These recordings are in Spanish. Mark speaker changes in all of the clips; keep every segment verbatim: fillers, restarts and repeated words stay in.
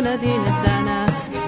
Speaker 1: الذين ادانا.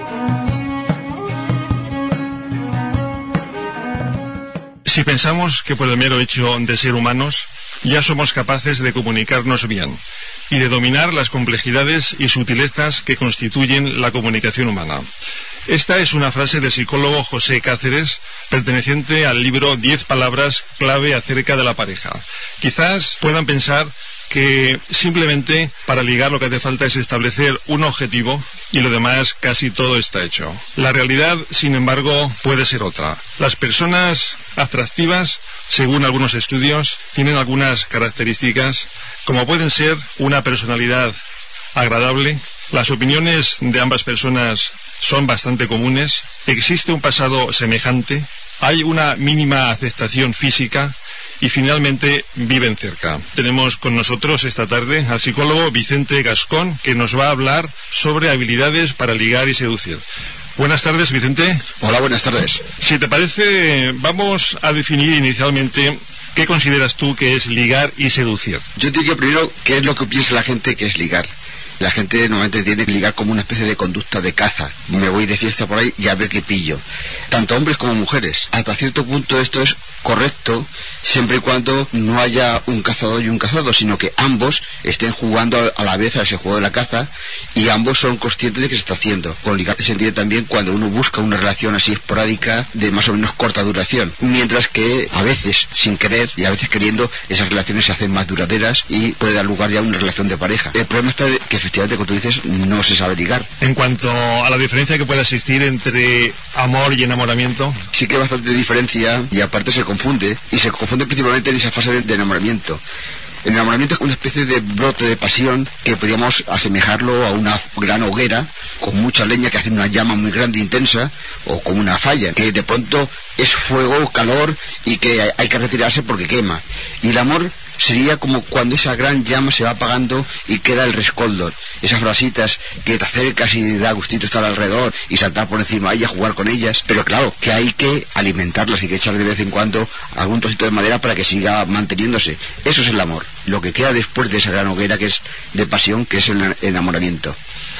Speaker 2: Si pensamos que por el mero hecho de ser humanos ya somos capaces de comunicarnos bien y de dominar las complejidades y sutilezas que constituyen la comunicación humana. Esta es una frase del psicólogo José Cáceres, perteneciente al libro Diez palabras clave acerca de la pareja. Quizás puedan pensar que simplemente para ligar lo que hace falta es establecer un objetivo y lo demás casi todo está hecho. La realidad, sin embargo, puede ser otra. Las personas atractivas, según algunos estudios, tienen algunas características como pueden ser una personalidad agradable, las opiniones de ambas personas son bastante comunes, existe un pasado semejante, hay una mínima aceptación física y finalmente viven cerca. Tenemos con nosotros esta tarde al psicólogo Vicente Gascón, que nos va a hablar sobre habilidades para ligar y seducir. Buenas tardes, Vicente.
Speaker 3: Hola, buenas tardes.
Speaker 2: Si te parece, vamos a definir inicialmente qué consideras tú que es ligar y seducir.
Speaker 3: Yo diría primero qué es lo que piensa la gente que es ligar. La gente normalmente tiene que ligar como una especie de conducta de caza. Me voy de fiesta por ahí y a ver qué pillo. Tanto hombres como mujeres. Hasta cierto punto esto es correcto, siempre y cuando no haya un cazador y un cazado, sino que ambos estén jugando a la vez a ese juego de la caza y ambos son conscientes de que se está haciendo. Con ligar se entiende también cuando uno busca una relación así esporádica de más o menos corta duración. Mientras que a veces, sin querer y a veces queriendo, esas relaciones se hacen más duraderas y puede dar lugar ya a una relación de pareja. El problema está de que efectivamente, como tú dices, no se sabe ligar.
Speaker 2: En cuanto a la diferencia que puede existir entre amor y enamoramiento,
Speaker 3: sí que hay bastante diferencia y aparte se confunde, y se confunde principalmente en esa fase de, de enamoramiento. El enamoramiento es una especie de brote de pasión que podríamos asemejarlo a una gran hoguera con mucha leña que hace una llama muy grande e intensa, o como una falla, que de pronto es fuego, calor y que hay que retirarse porque quema. Y el amor sería como cuando esa gran llama se va apagando y queda el rescoldo, esas frasitas que te acercas y da gustito estar alrededor y saltar por encima de ellas, jugar con ellas, pero claro, que hay que alimentarlas y que echar de vez en cuando algún trocito de madera para que siga manteniéndose. Eso es el amor, lo que queda después de esa gran hoguera que es de pasión, que es el enamoramiento.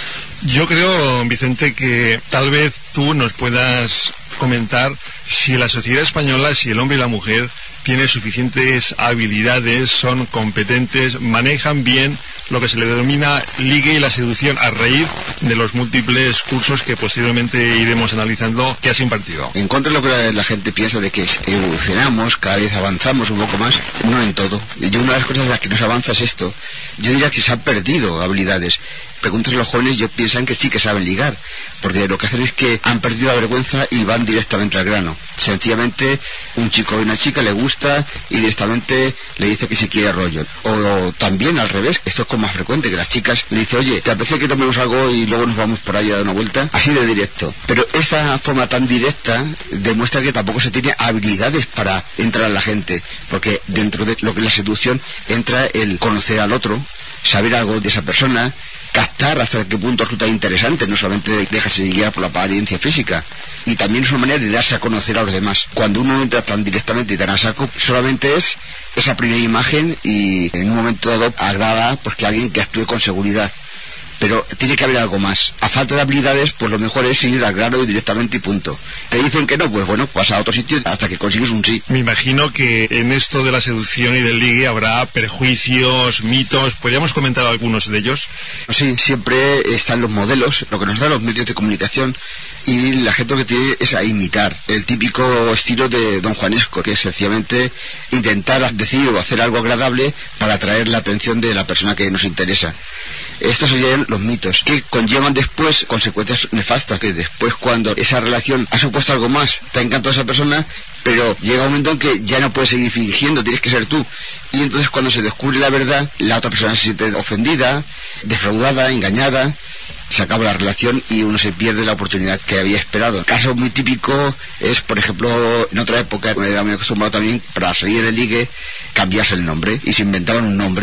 Speaker 2: Yo creo, Vicente, que tal vez tú nos puedas comentar si la sociedad española, si el hombre y la mujer tienen suficientes habilidades, son competentes, manejan bien lo que se le denomina ligue y la seducción a raíz de los múltiples cursos que posteriormente iremos analizando que has impartido.
Speaker 3: En contra de lo que la, la gente piensa de que evolucionamos, cada vez avanzamos un poco más, no en todo. Yo una de las cosas en las que nos avanza es esto. Yo diría que se han perdido habilidades. Preguntas a los jóvenes, ellos piensan que sí que saben ligar, porque lo que hacen es que han perdido la vergüenza y van directamente al grano. Sencillamente, un chico o una chica le gusta y directamente le dice que se quiere rollo. O, o también al revés, esto es como más frecuente, que las chicas le dicen, oye, ¿te apetece que tomemos algo y luego nos vamos por ahí a dar una vuelta? Así de directo. Pero esta forma tan directa demuestra que tampoco se tiene habilidades para entrar a la gente, porque dentro de lo que es la seducción entra el conocer al otro, saber algo de esa persona, captar hasta qué punto resulta interesante, no solamente dejarse guiar por la apariencia física, y también es una manera de darse a conocer a los demás. Cuando uno entra tan directamente y tan a saco, solamente es esa primera imagen y en un momento dado agrada porque alguien que actúe con seguridad. Pero tiene que haber algo más. A falta de habilidades, pues lo mejor es ir al grano y directamente y punto. Te dicen que no, pues bueno, pasa a otro sitio hasta que consigues un sí.
Speaker 2: Me imagino que en esto de la seducción y del ligue habrá perjuicios, mitos. ¿Podríamos comentar algunos de ellos?
Speaker 3: Sí, siempre están los modelos, lo que nos dan los medios de comunicación, y la gente lo que tiene es a imitar el típico estilo de Don Juanesco, que es sencillamente intentar decir o hacer algo agradable para atraer la atención de la persona que nos interesa. Estos serían los mitos, que conllevan después consecuencias nefastas, que después cuando esa relación ha supuesto algo más, te ha encantado esa persona, pero llega un momento en que ya no puedes seguir fingiendo, tienes que ser tú. Y entonces cuando se descubre la verdad, la otra persona se siente ofendida, defraudada, engañada, se acaba la relación y uno se pierde la oportunidad que había esperado. El caso muy típico es, por ejemplo, en otra época, era muy acostumbrado también, para salir del ligue, cambiarse el nombre, y se inventaban un nombre,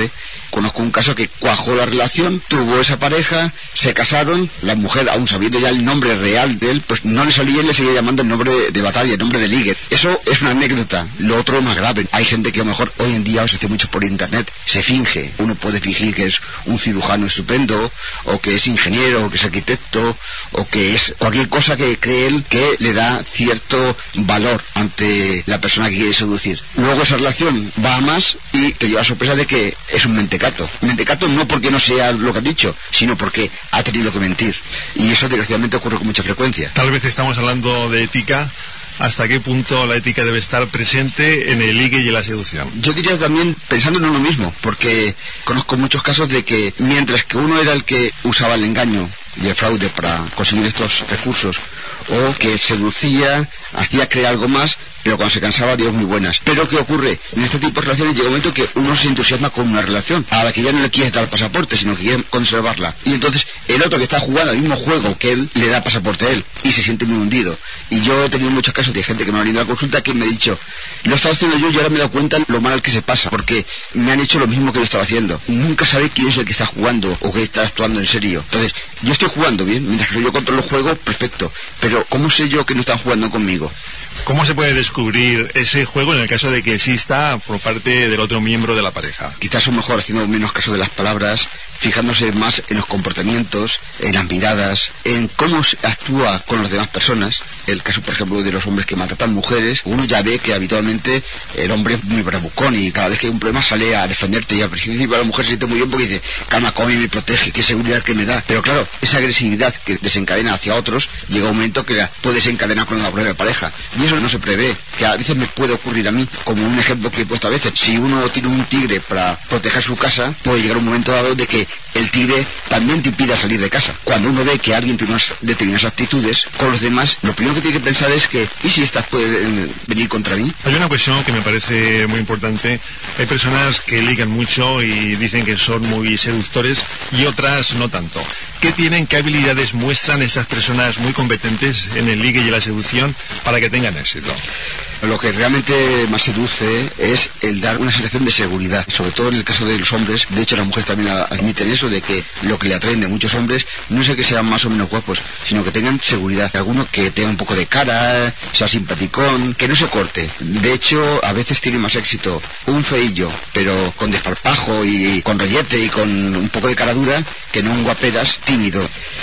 Speaker 3: Conozco un caso que cuajó la relación, tuvo esa pareja, se casaron, la mujer, aún sabiendo ya el nombre real de él, pues no le salía y le seguía llamando el nombre de, de batalla, el nombre de ligue. Eso es una anécdota. Lo otro es más grave. Hay gente que a lo mejor hoy en día se hace mucho por internet, se finge. Uno puede fingir que es un cirujano estupendo, o que es ingeniero, o que es arquitecto, o que es cualquier cosa que cree él que le da cierto valor ante la persona que quiere seducir. Luego esa relación va a más y te lleva a sorpresa de que es un mentecato. Mentecato no porque no sea lo que has dicho, sino porque ha tenido que mentir. Y eso desgraciadamente ocurre con mucha frecuencia.
Speaker 2: Tal vez estamos hablando de ética. ¿Hasta qué punto la ética debe estar presente en el ligue y en la seducción?
Speaker 3: Yo diría también pensando en uno mismo, porque conozco muchos casos de que mientras que uno era el que usaba el engaño y el fraude para conseguir estos recursos, o que seducía, hacía creer algo más, pero cuando se cansaba dio muy buenas. Pero ¿qué ocurre? En este tipo de relaciones llega un momento que uno se entusiasma con una relación, a la que ya no le quiere dar pasaporte, sino que quiere conservarla. Y entonces el otro que está jugando al mismo juego que él, le da pasaporte a él, y se siente muy hundido. Y yo he tenido muchos casos de gente que me ha venido a la consulta que me ha dicho, lo estaba haciendo yo y ahora me he dado cuenta lo mal que se pasa, porque me han hecho lo mismo que yo estaba haciendo. Nunca sabe quién es el que está jugando o que está actuando en serio. Entonces, yo estoy jugando bien, mientras que yo controlo el juego, perfecto. Pero ¿cómo sé yo que no están jugando conmigo?
Speaker 2: ¿Cómo se puede descubrir ese juego en el caso de que exista por parte del otro miembro de la pareja?
Speaker 3: Quizás a lo mejor haciendo menos caso de las palabras, fijándose más en los comportamientos, en las miradas, en cómo actúa con las demás personas. El caso, por ejemplo, de los hombres que maltratan mujeres, uno ya ve que habitualmente el hombre es muy bravucón y cada vez que hay un problema sale a defenderte, y al principio la mujer se siente muy bien porque dice, calma, come, me protege, qué seguridad que me da. Pero claro, esa agresividad que desencadena hacia otros, llega un momento que la puede desencadenar con la propia pareja. Y eso no se prevé, que a veces me puede ocurrir a mí, como un ejemplo que he puesto a veces. Si uno tiene un tigre para proteger su casa, puede llegar un momento dado de que el tigre también te impida salir de casa. Cuando uno ve que alguien tiene unas determinadas actitudes con los demás, lo primero que tiene que pensar es que, ¿y si estas pueden venir contra mí?
Speaker 2: Hay una cuestión que me parece muy importante. Hay personas que ligan mucho y dicen que son muy seductores y otras no tanto. ¿Qué tienen, qué habilidades muestran esas personas muy competentes en el ligue y en la seducción para que tengan éxito?
Speaker 3: Lo que realmente más seduce es el dar una sensación de seguridad, sobre todo en el caso de los hombres. De hecho, las mujeres también admiten eso, de que lo que le atraen de muchos hombres no es el que sean más o menos guapos, sino que tengan seguridad. Alguno que tenga un poco de cara, sea simpaticón, que no se corte. De hecho, a veces tiene más éxito un feillo, pero con desparpajo y con rollete y con un poco de cara dura, que no un guaperas tímido.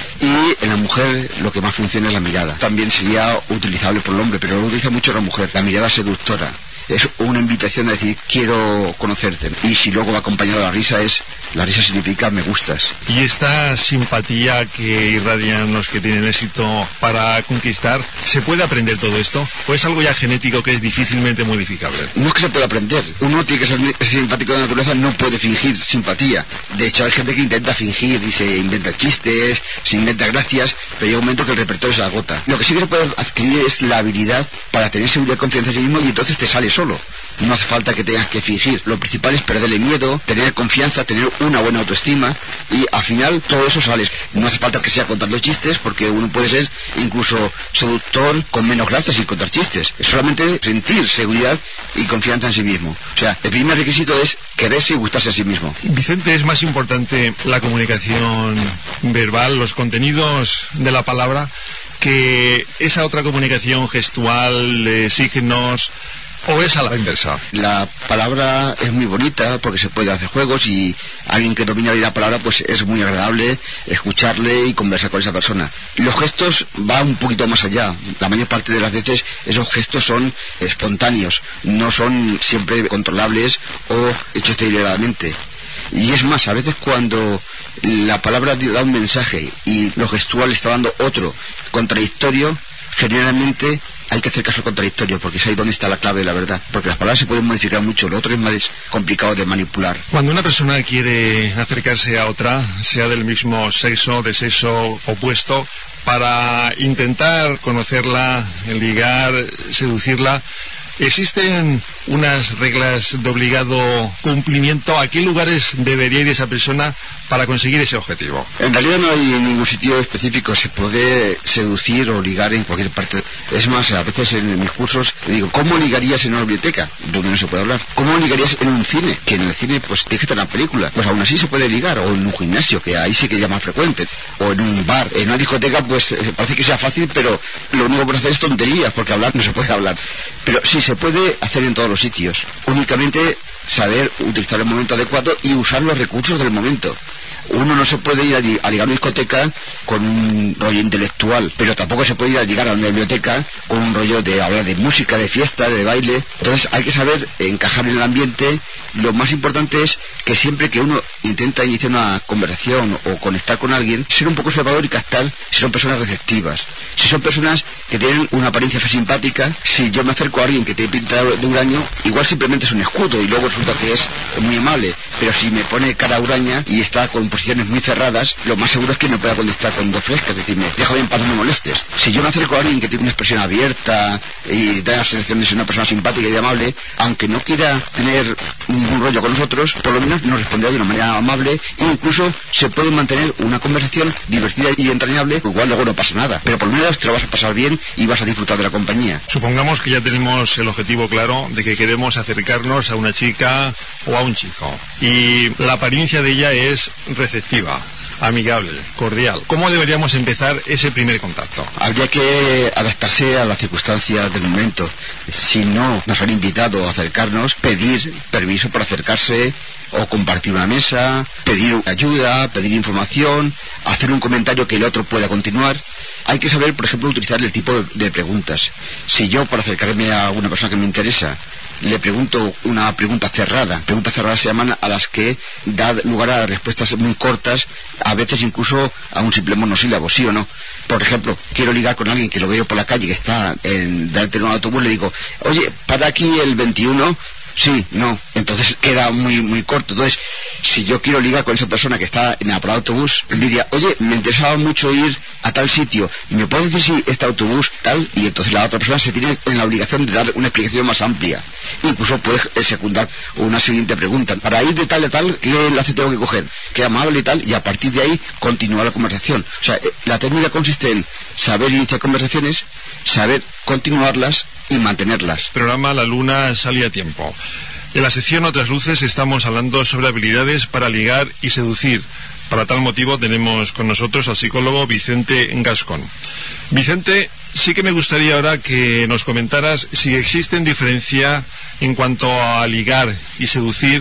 Speaker 3: Y en la mujer lo que más funciona es la mirada. También sería utilizable por el hombre, pero lo utiliza mucho la mujer. La mirada seductora. Es una invitación a decir, quiero conocerte. Y si luego va acompañado de la risa, es, la risa significa me gustas.
Speaker 2: Y esta simpatía que irradian los que tienen éxito para conquistar, ¿se puede aprender todo esto? ¿O es algo ya genético que es difícilmente modificable?
Speaker 3: No es que se pueda aprender. Uno tiene que ser simpático de naturaleza, no puede fingir simpatía. De hecho, hay gente que intenta fingir y se inventa chistes, se inventa gracias, pero llega un momento que el repertorio se agota. Lo que sí que se puede adquirir es la habilidad para tener seguridad y confianza en sí mismo, y entonces te sale solo. No hace falta que tengas que fingir. Lo principal es perderle miedo, tener confianza, tener una buena autoestima, y al final todo eso sale. No hace falta que sea contando chistes, porque uno puede ser incluso seductor con menos gracias sin contar chistes. Es solamente sentir seguridad y confianza en sí mismo. O sea, el primer requisito es quererse y gustarse a sí mismo.
Speaker 2: Vicente, ¿es más importante la comunicación verbal, los contenidos de la palabra, que esa otra comunicación gestual, de signos, o es a la inversa?
Speaker 3: La palabra es muy bonita porque se puede hacer juegos, y alguien que domina bien la palabra pues es muy agradable escucharle y conversar con esa persona. Los gestos van un poquito más allá. La mayor parte de las veces esos gestos son espontáneos, no son siempre controlables o hechos deliberadamente. Y es más, a veces cuando la palabra da un mensaje y lo gestual está dando otro contradictorio, generalmente hay que hacer caso contradictorio, porque es ahí donde está la clave de la verdad. Porque las palabras se pueden modificar mucho, lo otro es más complicado de manipular.
Speaker 2: Cuando una persona quiere acercarse a otra, sea del mismo sexo, de sexo opuesto, para intentar conocerla, ligar, seducirla, ¿existen unas reglas de obligado cumplimiento? ¿A qué lugares debería ir esa persona para conseguir ese objetivo?
Speaker 3: En realidad no hay ningún sitio específico. Se puede seducir o ligar en cualquier parte. Es más, a veces en mis cursos Digo, ¿cómo ligarías en una biblioteca? Donde no se puede hablar. ¿Cómo ligarías en un cine? Que en el cine, pues, tienes que tener una película. Pues aún así se puede ligar. O en un gimnasio, que ahí sí que ya más frecuente. O en un bar. En una discoteca, pues, eh, parece que sea fácil, pero lo único que puede hacer es tonterías, porque hablar no se puede hablar. Pero sí se puede hacer en todos los sitios. Únicamente saber utilizar el momento adecuado y usar los recursos del momento. Uno no se puede ir a, a ligar a una discoteca con un rollo intelectual, pero tampoco se puede ir a ligar a una biblioteca con un rollo de hablar de música, de fiesta, de baile. Entonces hay que saber encajar en el ambiente. Lo más importante es que siempre que uno intenta iniciar una conversación o conectar con alguien, ser un poco observador y captar si son personas receptivas. Si son personas que tienen una apariencia simpática, si yo me acerco a alguien que tiene pinta de huraño, igual simplemente es un escudo y luego resulta que es muy amable. Pero si me pone cara huraña y está con posiciones muy cerradas, lo más seguro es que no pueda contestar con dos frescas, es decir, déjame en paz, no me molestes. Si yo me acerco a alguien que tiene una expresión abierta y da la sensación de ser una persona simpática y amable, aunque no quiera tener ningún rollo con nosotros, por lo menos nos responderá de una manera amable e incluso se puede mantener una conversación divertida y entrañable, igual luego no pasa nada, pero por lo menos te lo vas a pasar bien y vas a disfrutar de la compañía.
Speaker 2: Supongamos que ya tenemos el objetivo claro de que queremos acercarnos a una chica o a un chico y la apariencia de ella es receptiva, amigable, cordial. ¿Cómo deberíamos empezar ese primer contacto?
Speaker 3: Habría que adaptarse a las circunstancias del momento. Si no nos han invitado a acercarnos, pedir permiso para acercarse o compartir una mesa, pedir ayuda, pedir información, hacer un comentario que el otro pueda continuar. Hay que saber, por ejemplo, utilizar el tipo de, de preguntas. Si yo, para acercarme a una persona que me interesa, le pregunto una pregunta cerrada. Preguntas cerradas se llaman a las que da lugar a respuestas muy cortas, a veces incluso a un simple monosílabo, sí o no. Por ejemplo, quiero ligar con alguien que lo veo por la calle, que está en, delante de un autobús, le digo, oye, para aquí el veintiuno... Sí, no, entonces queda muy muy corto. Entonces, si yo quiero ligar con esa persona que está en el parado de autobús, le diría, oye, me interesaba mucho ir a tal sitio, ¿me puedes decir si este autobús tal? Y entonces la otra persona se tiene en la obligación de dar una explicación más amplia. Incluso puedes secundar una siguiente pregunta. Para ir de tal a tal, ¿qué enlace tengo que coger? ¿Qué amable y tal? Y a partir de ahí, continuar la conversación. O sea, la técnica consiste en saber iniciar conversaciones, saber continuarlas y mantenerlas.
Speaker 2: Programa La Luna sale a tiempo. En la sección Otras Luces estamos hablando sobre habilidades para ligar y seducir. Para tal motivo tenemos con nosotros al psicólogo Vicente Gascón. Vicente, sí que me gustaría ahora que nos comentaras si existen diferencia en cuanto a ligar y seducir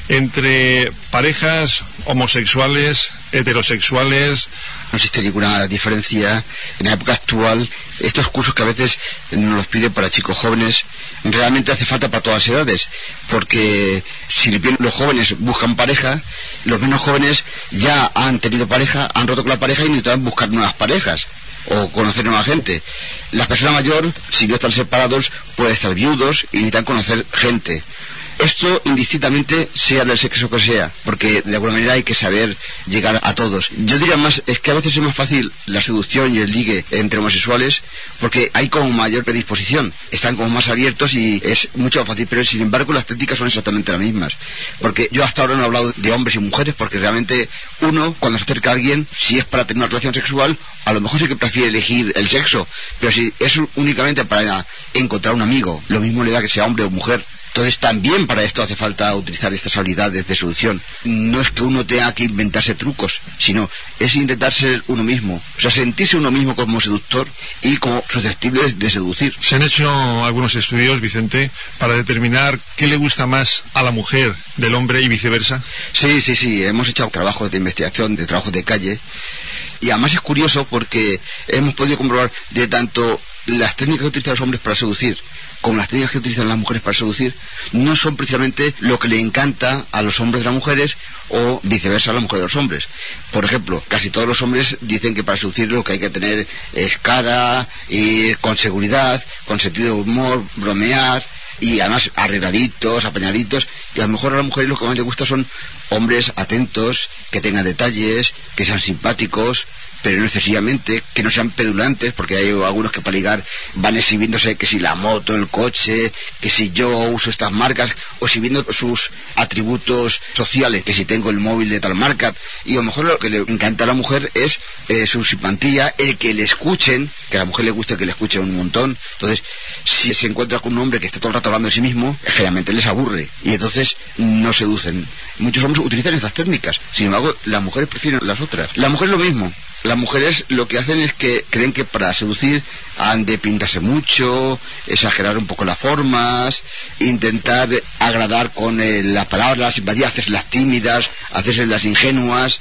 Speaker 2: entre parejas homosexuales, heterosexuales.
Speaker 3: No existe ninguna diferencia. En la época actual, estos cursos que a veces nos los piden para chicos jóvenes, realmente hace falta para todas las edades, porque si bien los jóvenes buscan pareja, los menos jóvenes ya han tenido pareja, han roto con la pareja y necesitan buscar nuevas parejas o conocer nueva gente. La persona mayor, si no están separados, puede estar viudos y necesitan conocer gente. Esto indistintamente sea del sexo que sea, porque de alguna manera hay que saber llegar a todos. Yo diría más, es que a veces es más fácil la seducción y el ligue entre homosexuales, porque hay como mayor predisposición, están como más abiertos y es mucho más fácil, pero sin embargo las técnicas son exactamente las mismas. Porque yo hasta ahora no he hablado de hombres y mujeres, porque realmente uno, cuando se acerca a alguien, si es para tener una relación sexual, a lo mejor sí que prefiere elegir el sexo, pero si es únicamente para encontrar un amigo, lo mismo le da que sea hombre o mujer. Entonces también para esto hace falta utilizar estas habilidades de seducción. No es que uno tenga que inventarse trucos, sino es intentar ser uno mismo. O sea, sentirse uno mismo como seductor y como susceptible de seducir.
Speaker 2: Se han hecho algunos estudios, Vicente, para determinar qué le gusta más a la mujer del hombre y viceversa.
Speaker 3: Sí, sí, sí. Hemos hecho trabajos de investigación, de trabajos de calle. Y además es curioso porque hemos podido comprobar de tanto las técnicas que utilizan los hombres para seducir como las técnicas que utilizan las mujeres para seducir, no son precisamente lo que le encanta a los hombres de las mujeres o viceversa a la mujer de los hombres. Por ejemplo, casi todos los hombres dicen que para seducir lo que hay que tener es cara, ir con seguridad, con sentido de humor, bromear y además arregladitos, apañaditos, y a lo mejor a las mujeres lo que más les gusta son hombres atentos, que tengan detalles, que sean simpáticos, pero no excesivamente, que no sean pedulantes, porque hay algunos que para ligar van exhibiéndose que si la moto, el coche, que si yo uso estas marcas, o exhibiendo sus atributos sociales, que si tengo el móvil de tal marca, y a lo mejor lo que le encanta a la mujer es eh, su simpatía, el que le escuchen, que a la mujer le gusta que le escuchen un montón. Entonces, si se encuentra con un hombre que está todo el rato hablando de sí mismo, generalmente les aburre, y entonces no seducen. Muchos hombres utilizan estas técnicas, sin embargo, las mujeres prefieren las otras. La mujer es lo mismo. Las mujeres lo que hacen es que creen que para seducir han de pintarse mucho, exagerar un poco las formas, intentar agradar con eh, las palabras, la simpatía, hacerse las tímidas, hacerse las ingenuas.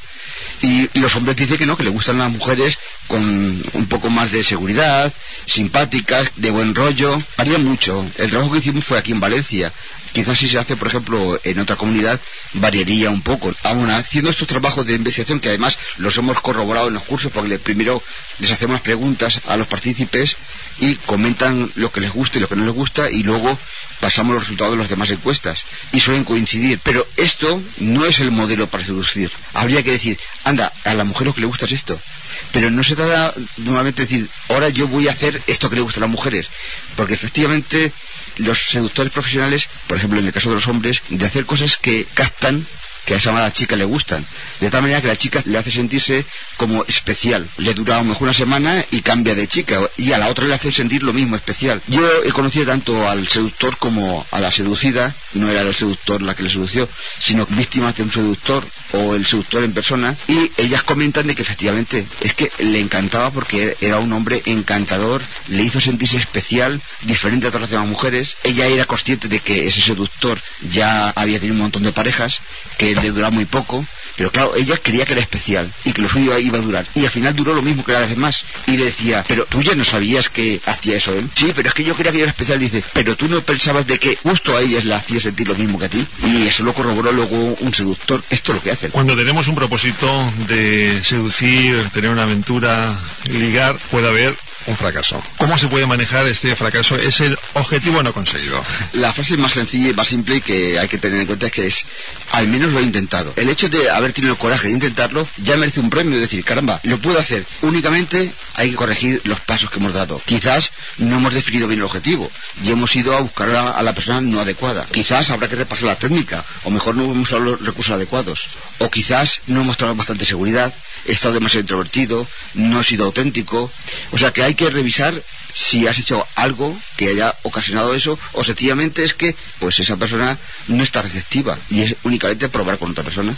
Speaker 3: Y los hombres dicen que no, que les gustan las mujeres con un poco más de seguridad, simpáticas, de buen rollo. Varía mucho. El trabajo que hicimos fue aquí en Valencia. Quizás si se hace, por ejemplo, en otra comunidad, variaría un poco. Aún haciendo estos trabajos de investigación, que además los hemos corroborado en los cursos, porque primero les hacemos preguntas a los partícipes y comentan lo que les gusta y lo que no les gusta, y luego pasamos los resultados de las demás encuestas. Y suelen coincidir. Pero esto no es el modelo para seducir. Habría que decir, anda, a la mujer lo que le gusta es esto. Pero no se trata nuevamente de decir, ahora yo voy a hacer esto que le gusta a las mujeres. Porque efectivamente los seductores profesionales, por ejemplo en el caso de los hombres, de hacer cosas que captan que a esa mala chica le gustan, de tal manera que la chica le hace sentirse como especial. Le dura a lo mejor una semana y cambia de chica, y a la otra le hace sentir lo mismo, especial. Yo he conocido tanto al seductor como a la seducida. No era el seductor la que le sedució, sino víctimas de un seductor o el seductor en persona, y ellas comentan de que efectivamente es que le encantaba porque era un hombre encantador, le hizo sentirse especial, diferente a todas las demás mujeres. Ella era consciente de que ese seductor ya había tenido un montón de parejas, que le duraba muy poco, pero claro, ella creía que era especial y que lo suyo iba a durar, y al final duró lo mismo que la vez más. Y le decía, pero tú ya no sabías que hacía eso él. Sí, pero es que yo creía que era especial. Dice, pero tú no pensabas de que justo a ella la hacía sentir lo mismo que a ti. Y eso lo corroboró luego un seductor. Esto es lo que hacen.
Speaker 2: Cuando tenemos un propósito de seducir, tener una aventura, ligar, puede haber un fracaso. ¿Cómo se puede manejar este fracaso? Es el objetivo no conseguido.
Speaker 3: La frase más sencilla y más simple que hay que tener en cuenta es que es, al menos lo he intentado. El hecho de haber tenido el coraje de intentarlo ya merece un premio, de decir, caramba, lo puedo hacer. Únicamente hay que corregir los pasos que hemos dado. Quizás no hemos definido bien el objetivo y hemos ido a buscar a, a la persona no adecuada. Quizás habrá que repasar la técnica, o mejor no hemos usado los recursos adecuados. O quizás no hemos mostrado bastante seguridad, he estado demasiado introvertido, no he sido auténtico. O sea que hay que revisar si has hecho algo que haya ocasionado eso, o sencillamente es que pues esa persona no está receptiva y es únicamente probar con otra persona.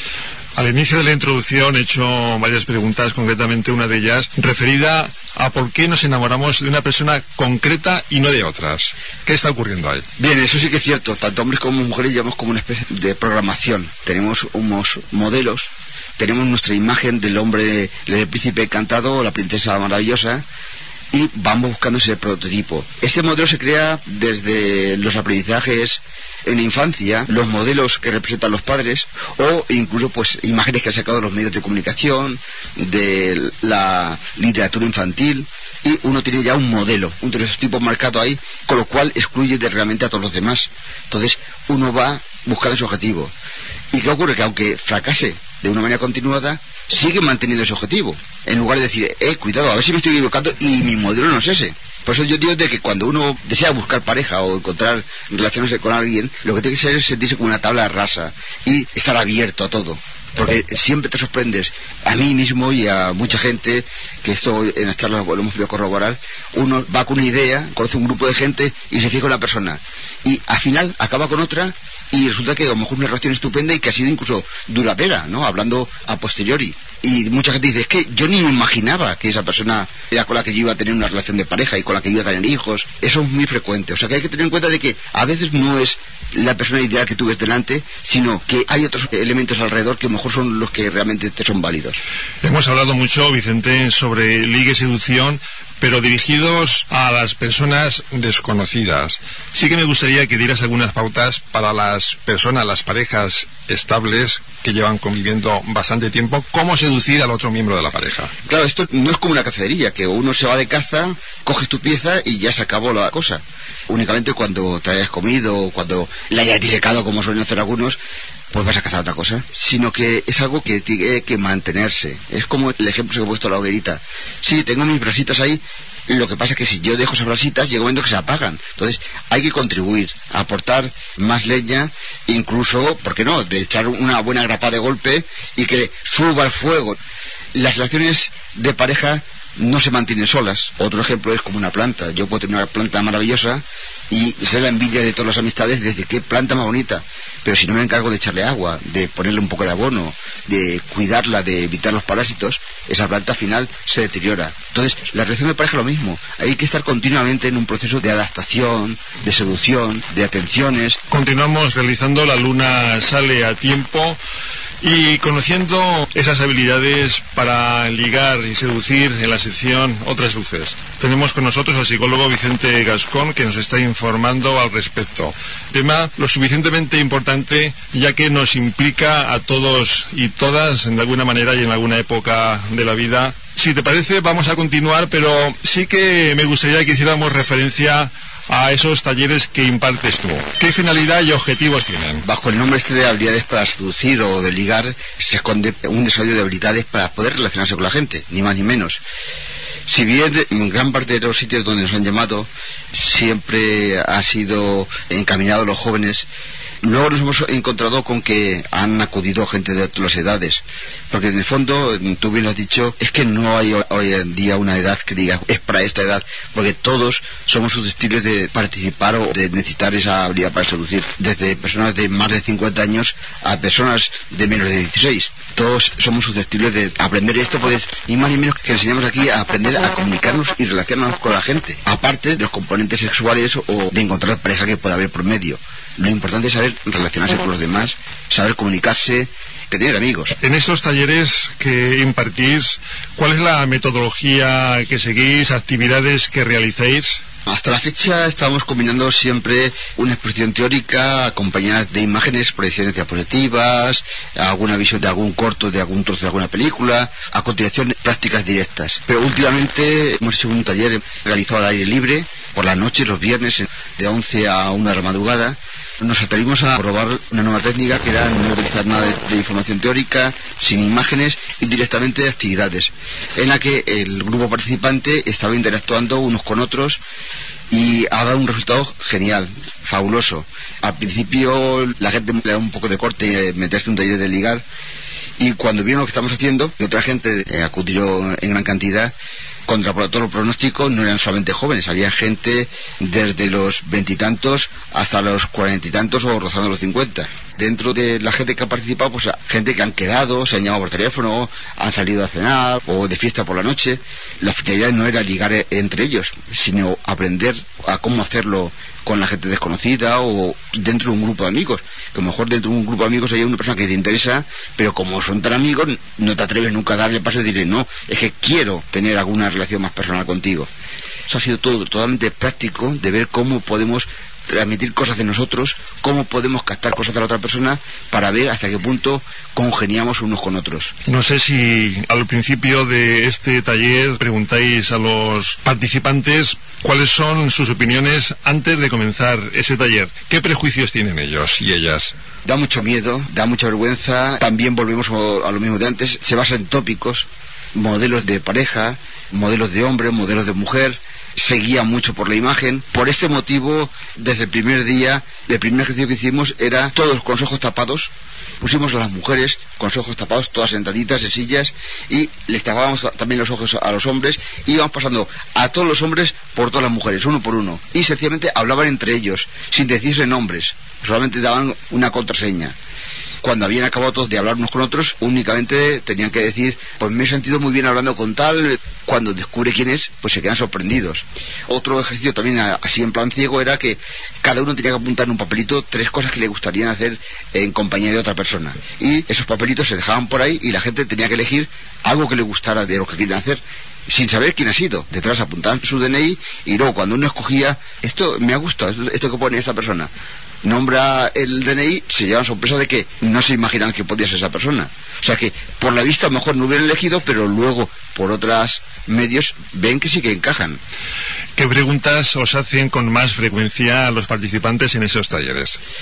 Speaker 2: Al inicio de la introducción he hecho varias preguntas, concretamente una de ellas referida a por qué nos enamoramos de una persona concreta y no de otras. ¿Qué está ocurriendo ahí?
Speaker 3: Bien, eso sí que es cierto. Tanto hombres como mujeres llevamos como una especie de programación. Tenemos unos modelos, tenemos nuestra imagen del hombre, del príncipe encantado o la princesa maravillosa, y vamos buscando ese prototipo. Este modelo se crea desde los aprendizajes en la infancia, los modelos que representan los padres, o incluso pues imágenes que han sacado los medios de comunicación, de la literatura infantil, y uno tiene ya un modelo, un tipo marcado ahí, con lo cual excluye de realmente a todos los demás. Entonces uno va buscando ese objetivo. ¿Y qué ocurre? Que aunque fracase de una manera continuada, sigue manteniendo ese objetivo, en lugar de decir, eh, cuidado, a ver si me estoy equivocando y mi modelo no es ese. Por eso yo digo de que cuando uno desea buscar pareja o encontrar relaciones con alguien, lo que tiene que ser es sentirse como una tabla rasa y estar abierto a todo, porque siempre te sorprendes. A mí mismo y a mucha gente, que esto en las charlas lo hemos podido corroborar, uno va con una idea, conoce un grupo de gente y se fija en una persona, y al final acaba con otra, y resulta que a lo mejor una relación estupenda y que ha sido incluso duradera, ¿no? Hablando a posteriori. Y mucha gente dice, es que yo ni me imaginaba que esa persona era con la que yo iba a tener una relación de pareja y con la que yo iba a tener hijos. Eso es muy frecuente. O sea que hay que tener en cuenta de que a veces no es la persona ideal que tú ves delante, sino que hay otros elementos alrededor que a lo mejor son los que realmente te son válidos.
Speaker 2: Hemos hablado mucho, Vicente, sobre ligue y seducción, pero dirigidos a las personas desconocidas. Sí que me gustaría que dieras algunas pautas para las personas, las parejas estables que llevan conviviendo bastante tiempo, cómo seducir al otro miembro de la pareja.
Speaker 3: Claro, esto no es como una cacería, que uno se va de caza, coges tu pieza y ya se acabó la cosa. Únicamente cuando te hayas comido, cuando la hayas disecado, como suelen hacer algunos, pues vas a cazar otra cosa, sino que es algo que tiene que mantenerse. Es como el ejemplo que he puesto, la hoguerita. Sí, tengo mis brasitas ahí, lo que pasa es que si yo dejo esas brasitas, llega un momento que se apagan. Entonces hay que contribuir, aportar más leña, incluso, ¿por qué no?, de echar una buena grapa de golpe y que suba el fuego. Las relaciones de pareja no se mantienen solas. Otro ejemplo es como una planta. Yo puedo tener una planta maravillosa y ser la envidia de todas las amistades desde qué planta más bonita, pero si no me encargo de echarle agua, de ponerle un poco de abono, de cuidarla, de evitar los parásitos, esa planta al final se deteriora. Entonces, la relación de pareja es lo mismo. Hay que estar continuamente en un proceso de adaptación, de seducción, de atenciones.
Speaker 2: Continuamos realizando La Luna Sale a Tiempo y conociendo esas habilidades para ligar y seducir en la sección Otras Luces. Tenemos con nosotros al psicólogo Vicente Gascón, que nos está informando al respecto. Tema lo suficientemente importante, ya que nos implica a todos y todas, de alguna manera y en alguna época de la vida. Si te parece, vamos a continuar, pero sí que me gustaría que hiciéramos referencia a esos talleres que impartes tú. ¿Qué finalidad y objetivos tienen?
Speaker 3: Bajo el nombre este de habilidades para seducir o de ligar, se esconde un desarrollo de habilidades para poder relacionarse con la gente, ni más ni menos. Si bien en gran parte de los sitios donde nos han llamado siempre ha sido encaminado a los jóvenes, luego nos hemos encontrado con que han acudido gente de todas las edades, porque en el fondo, tú bien lo has dicho, es que no hay hoy en día una edad que diga es para esta edad, porque todos somos susceptibles de participar o de necesitar esa habilidad para seducir, desde personas de más de cincuenta años a personas de menos de dieciséis. Todos somos susceptibles de aprender esto, porque ni más ni menos que enseñamos aquí a aprender a comunicarnos y relacionarnos con la gente, aparte de los componentes sexuales o de encontrar pareja que pueda haber por medio. Lo importante es saber relacionarse con los demás, saber comunicarse, tener amigos.
Speaker 2: En estos talleres que impartís, ¿cuál es la metodología que seguís, actividades que realizáis?
Speaker 3: Hasta la fecha estamos combinando siempre una exposición teórica acompañada de imágenes, proyecciones diapositivas, alguna visión de algún corto, de algún trozo de alguna película, a continuación prácticas directas. Pero últimamente hemos hecho un taller realizado al aire libre, por la noche, los viernes, de once a una de la madrugada. Nos atrevimos a probar una nueva técnica que era no utilizar nada de, de información teórica, sin imágenes y directamente de actividades, en la que el grupo participante estaba interactuando unos con otros y ha dado un resultado genial, fabuloso. Al principio la gente le da un poco de corte y meterse en un taller de ligar, y cuando vieron lo que estamos haciendo, que otra gente eh, acudió en gran cantidad, contra todo el pronóstico, no eran solamente jóvenes, había gente desde los veintitantos hasta los cuarenta y tantos o rozando los cincuenta. Dentro de la gente que ha participado, pues gente que han quedado, se han llamado por teléfono, han salido a cenar o de fiesta por la noche. La finalidad no era ligar entre ellos, sino aprender a cómo hacerlo con la gente desconocida o dentro de un grupo de amigos. Que a lo mejor dentro de un grupo de amigos hay una persona que te interesa, pero como son tan amigos, no te atreves nunca a darle paso y decirle, no, es que quiero tener alguna relación más personal contigo. Eso ha sido todo totalmente práctico, de ver cómo podemos transmitir cosas de nosotros, cómo podemos captar cosas de la otra persona para ver hasta qué punto congeniamos unos con otros.
Speaker 2: No sé si al principio de este taller preguntáis a los participantes cuáles son sus opiniones antes de comenzar ese taller. ¿Qué prejuicios tienen ellos y ellas?
Speaker 3: Da mucho miedo, da mucha vergüenza. También volvemos a lo mismo de antes, se basa en tópicos, modelos de pareja, modelos de hombre, modelos de mujer. Se guía mucho por la imagen. Por este motivo, desde el primer día, el primer ejercicio que hicimos era todos con los ojos tapados. Pusimos a las mujeres con los ojos tapados, todas sentaditas en sillas, y les tapábamos también los ojos a los hombres, y íbamos pasando a todos los hombres por todas las mujeres, uno por uno, y sencillamente hablaban entre ellos, sin decirse nombres, solamente daban una contraseña. Cuando habían acabado todos de hablar unos con otros, únicamente tenían que decir, pues me he sentido muy bien hablando con tal. Cuando descubre quién es, pues se quedan sorprendidos. Otro ejercicio también así en plan ciego era que cada uno tenía que apuntar en un papelito tres cosas que le gustarían hacer en compañía de otra persona, y esos papelitos se dejaban por ahí y la gente tenía que elegir algo que le gustara de lo que querían hacer, sin saber quién ha sido. Detrás apuntaban su D N I, y luego cuando uno escogía, esto me ha gustado, esto, esto que pone esta persona, nombra el D N I, se llevan sorpresa de que no se imaginaban que podía ser esa persona. O sea que por la vista a lo mejor no hubieran elegido, pero luego por otros medios ven que sí que encajan.
Speaker 2: ¿Qué preguntas os hacen con más frecuencia a los participantes en esos talleres?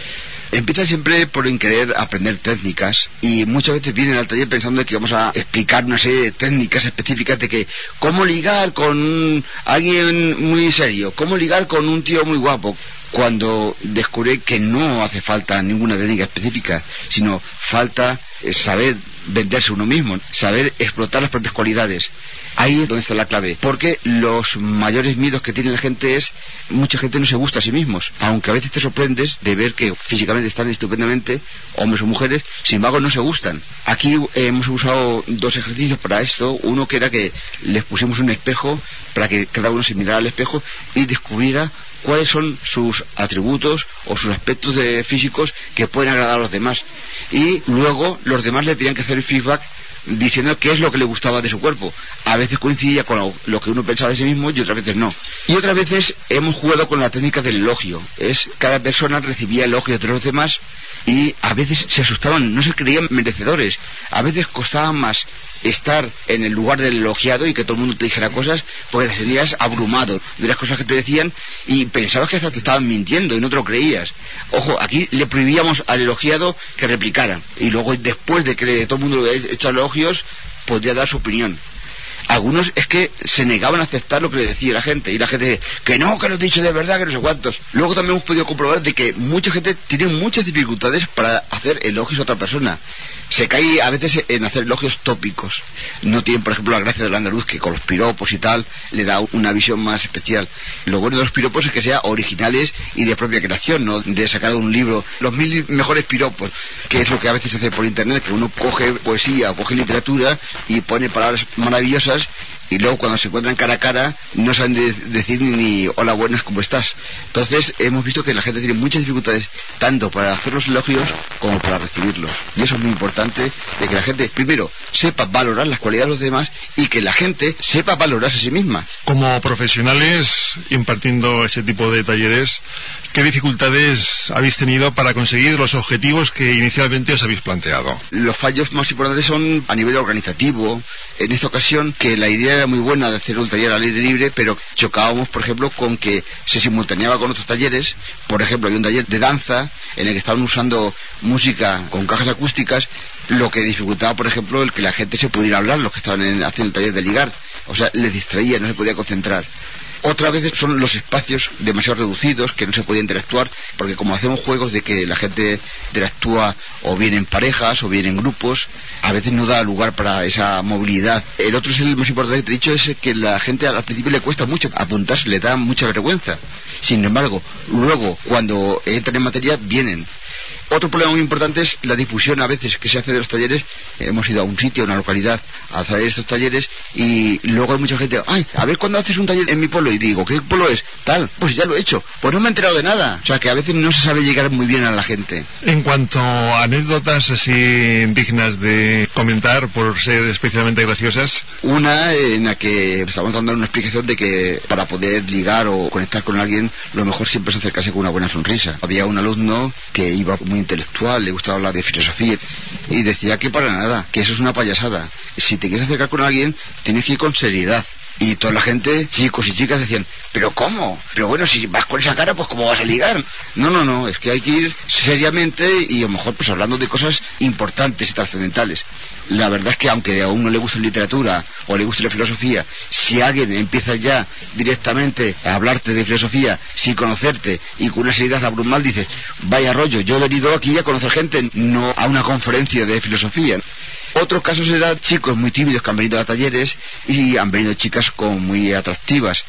Speaker 3: Empiezan siempre por querer aprender técnicas y muchas veces vienen al taller pensando que vamos a explicar una serie de técnicas específicas de que cómo ligar con alguien muy serio, cómo ligar con un tío muy guapo, cuando descubrí que no hace falta ninguna técnica específica, sino falta saber venderse uno mismo, saber explotar las propias cualidades. Ahí es donde está la clave, porque los mayores miedos que tiene la gente es, mucha gente no se gusta a sí mismos, aunque a veces te sorprendes de ver que físicamente están estupendamente, hombres o mujeres, sin embargo no se gustan. Aquí hemos usado dos ejercicios para esto, uno que era que les pusimos un espejo para que cada uno se mirara al espejo y descubriera cuáles son sus atributos o sus aspectos de físicos que pueden agradar a los demás, y luego los demás le tenían que hacer el feedback diciendo qué es lo que le gustaba de su cuerpo. A veces coincidía con lo, lo que uno pensaba de sí mismo y otras veces no. Y otras veces hemos jugado con la técnica del elogio. Es cada persona recibía elogios de los demás y a veces se asustaban, no se creían merecedores. A veces costaba más estar en el lugar del elogiado y que todo el mundo te dijera cosas, porque te sentías abrumado de las cosas que te decían y pensabas que hasta te estaban mintiendo y no te lo creías. Ojo, aquí le prohibíamos al elogiado que replicara, y luego después de que todo el mundo le había hecho elogios podía dar su opinión. Algunos es que se negaban a aceptar lo que le decía la gente, y la gente, que no, que lo he dicho de verdad, que no sé cuántos. Luego también hemos podido comprobar de que mucha gente tiene muchas dificultades para hacer elogios a otra persona. Se cae a veces en hacer elogios tópicos. No tienen, por ejemplo, la gracia del andaluz, que con los piropos y tal le da una visión más especial. Lo bueno de los piropos es que sean originales y de propia creación, no de sacar de un libro los mil mejores piropos, que es lo que a veces se hace por internet, que uno coge poesía o coge literatura y pone palabras maravillosas, y luego cuando se encuentran cara a cara no saben de decir ni hola buenas, ¿cómo estás? Entonces hemos visto que la gente tiene muchas dificultades tanto para hacer los elogios como para recibirlos, y eso es muy importante, de que la gente primero sepa valorar las cualidades de los demás y que la gente sepa valorarse a sí misma.
Speaker 2: Como profesionales impartiendo ese tipo de talleres, ¿qué dificultades habéis tenido para conseguir los objetivos que inicialmente os habéis planteado?
Speaker 3: Los fallos más importantes son a nivel organizativo. En esta ocasión, que la idea era muy buena de hacer un taller al aire libre, pero chocábamos, por ejemplo, con que se simultaneaba con otros talleres. Por ejemplo, había un taller de danza en el que estaban usando música con cajas acústicas, lo que dificultaba, por ejemplo, el que la gente se pudiera hablar, los que estaban en, haciendo el taller de ligar. O sea, les distraía, no se podía concentrar. Otras veces son los espacios demasiado reducidos, que no se puede interactuar, porque como hacemos juegos de que la gente interactúa o bien en parejas o bien en grupos, a veces no da lugar para esa movilidad. El otro es el más importante que te he dicho, es que la gente al principio le cuesta mucho apuntarse, le da mucha vergüenza. Sin embargo, luego cuando entran en materia vienen. Otro problema muy importante es la difusión a veces que se hace de los talleres. Hemos ido a un sitio, a una localidad, a hacer estos talleres, y luego hay mucha gente, ay, a ver cuándo haces un taller en mi pueblo, y digo, ¿qué pueblo es? Tal, pues ya lo he hecho, pues no me he enterado de nada. O sea que a veces no se sabe llegar muy bien a la gente.
Speaker 2: En cuanto a anécdotas así dignas de comentar por ser especialmente graciosas.
Speaker 3: Una en la que estábamos dando una explicación de que para poder ligar o conectar con alguien, lo mejor siempre es acercarse con una buena sonrisa. Había un alumno que iba muy intelectual, le gustaba hablar de filosofía y decía que para nada, que eso es una payasada. Si te quieres acercar con alguien tienes que ir con seriedad. Y toda la gente, chicos y chicas, decían, ¿pero cómo? Pero bueno, si vas con esa cara, pues ¿cómo vas a ligar? No, no, no, es que hay que ir seriamente y a lo mejor pues hablando de cosas importantes y trascendentales. La verdad es que aunque a uno le guste la literatura o le guste la filosofía, si alguien empieza ya directamente a hablarte de filosofía sin conocerte y con una seriedad abrumal, dices, vaya rollo, yo he venido aquí a conocer gente, no a una conferencia de filosofía. Otros casos eran chicos muy tímidos que han venido a talleres y han venido chicas como muy atractivas.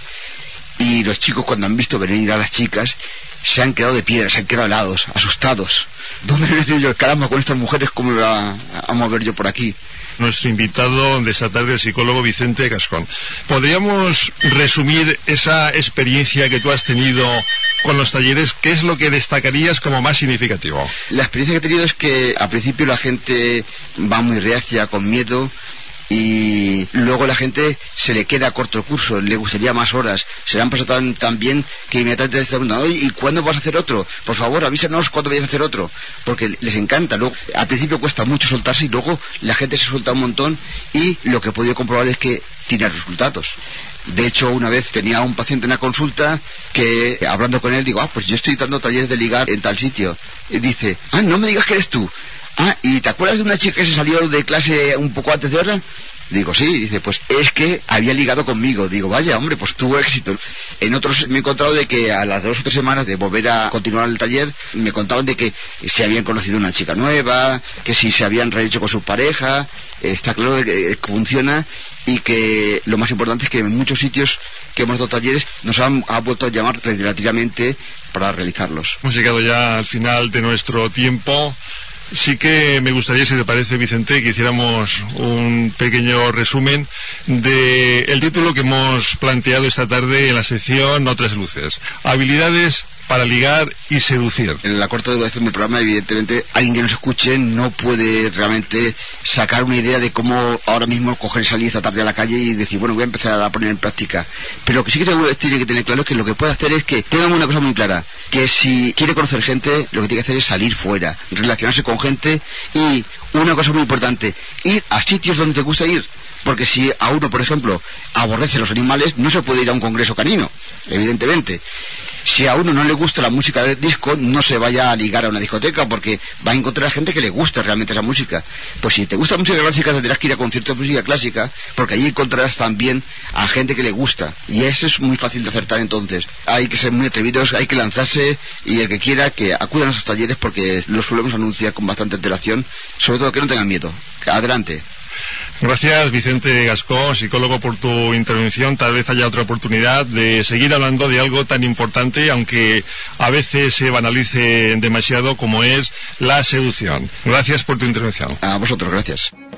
Speaker 3: Y los chicos, cuando han visto venir a las chicas, se han quedado de piedra, se han quedado helados, asustados. ¿Dónde he venido yo? Caramba, con estas mujeres, ¿cómo me va a mover yo por aquí?
Speaker 2: Nuestro invitado de esta tarde, el psicólogo Vicente Gascón. ¿Podríamos resumir esa experiencia que tú has tenido con los talleres? ¿Qué es lo que destacarías como más significativo?
Speaker 3: La experiencia que he tenido es que al principio la gente va muy reacia, con miedo, y luego la gente se le queda corto el curso, le gustaría más horas, se le han pasado tan, tan bien que inmediatamente te están preguntando, ¿y cuándo vas a hacer otro? Por favor, avísanos cuándo vayas a hacer otro, porque les encanta. Luego, al principio cuesta mucho soltarse y luego la gente se suelta un montón y lo que he podido comprobar es que tiene resultados. De hecho, una vez tenía un paciente en la consulta que, hablando con él, digo, ah, pues yo estoy dando talleres de ligar en tal sitio. Y dice, ah, no me digas que eres tú. Ah, ¿y te acuerdas de una chica que se salió de clase un poco antes de hora? Digo, sí. Dice, pues es que había ligado conmigo. Digo, vaya, hombre, pues tuvo éxito. En otros me he encontrado de que a las dos o tres semanas de volver a continuar el taller, me contaban de que se habían conocido una chica nueva, que si se habían rehecho con su pareja. Está claro de que funciona y que lo más importante es que en muchos sitios que hemos dado talleres nos han, han vuelto a llamar reiterativamente para realizarlos.
Speaker 2: Hemos llegado ya al final de nuestro tiempo. Sí que me gustaría, si te parece, Vicente, que hiciéramos un pequeño resumen del título que hemos planteado esta tarde en la sección Otras Luces. Habilidades para ligar y seducir.
Speaker 3: En la corta duración del programa, evidentemente, alguien que nos escuche no puede realmente sacar una idea de cómo ahora mismo coger y salir esta tarde a la calle y decir, bueno, voy a empezar a poner en práctica. Pero lo que sí que tiene que tener claro es que lo que puede hacer es que tengan una cosa muy clara, que si quiere conocer gente, lo que tiene que hacer es salir fuera, relacionarse con gente y, una cosa muy importante, ir a sitios donde te gusta ir. Porque si a uno, por ejemplo, aborrece los animales, no se puede ir a un congreso canino, evidentemente. Si a uno no le gusta la música del disco, no se vaya a ligar a una discoteca, porque va a encontrar a gente que le gusta realmente esa música. Pues si te gusta la música clásica, tendrás que ir a conciertos de música clásica, porque allí encontrarás también a gente que le gusta. Y eso es muy fácil de acertar entonces. Hay que ser muy atrevidos, hay que lanzarse, y el que quiera que acuda a nuestros talleres, porque los solemos anunciar con bastante antelación, sobre todo que no tengan miedo. Adelante.
Speaker 2: Gracias, Vicente Gascó, psicólogo, por tu intervención. Tal vez haya otra oportunidad de seguir hablando de algo tan importante, aunque a veces se banalice demasiado, como es la seducción. Gracias por tu intervención.
Speaker 3: A vosotros, gracias.